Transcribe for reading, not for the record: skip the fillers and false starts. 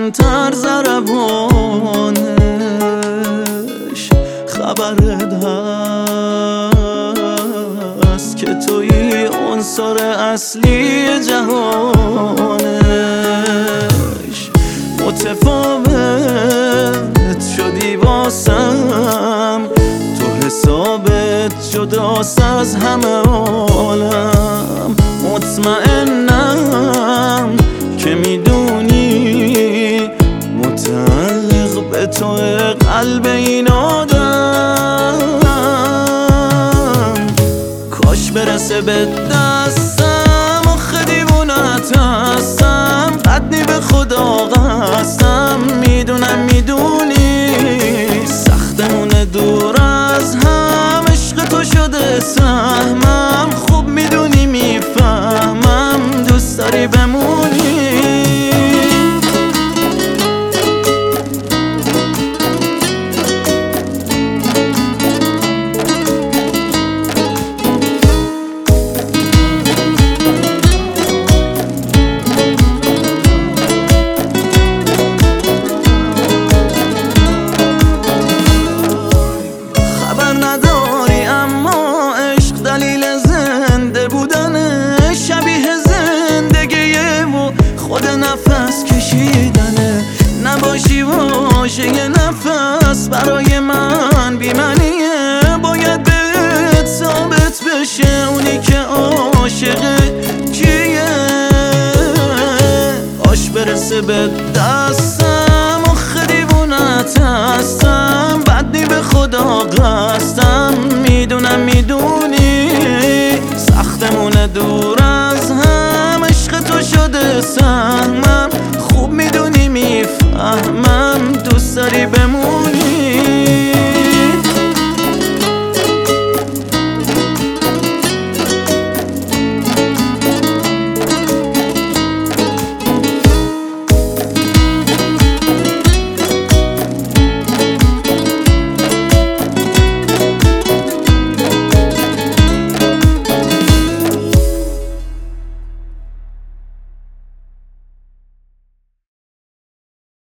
کمتر ضربانش. خبرت هست که تویی عنصر اصلی جهانش. متفاوت شدی واسم، تو حسابت جداست از همه عالم. مطمئنم که میدونی متعلق به تو قلب این آدم. کاش برسه به دستم، آخه دیوونت هستم، قدی به خدا قسم. میدونم میدونی سختمونه دور از هم، عشق تو شده سهمم. خوب میدونی میفهمم دوست داری بمونی. خود نفس کشیدنه، نباشی واژه یه نفس برای من بی‌معنیه. باید بهت ثابت بشه اونی که عاشق کیه. کاش برسه به دستم، آخه دیوونت هستم، بدی به خدا قصدم. میدونم میدونی سختمونه دور از هم، عشق تو شده سهمم. خوب میدونی